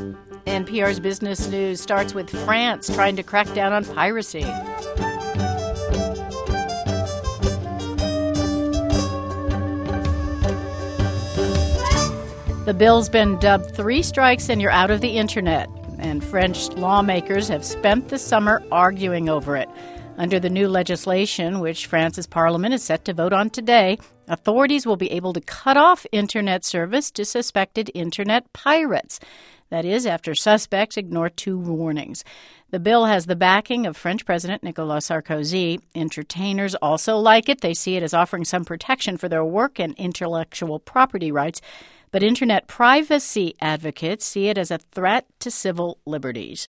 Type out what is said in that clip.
NPR's Business News starts with France trying to crack down on piracy. The bill's been dubbed 3 strikes and you're out of the internet, and French lawmakers have spent the summer arguing over it. Under the new legislation, which France's parliament is set to vote on today, authorities will be able to cut off internet service to suspected internet pirates. That is, after suspects ignore 2 warnings. The bill has the backing of French President Nicolas Sarkozy. Entertainers also like it. They see it as offering some protection for their work and intellectual property rights. But internet privacy advocates see it as a threat to civil liberties.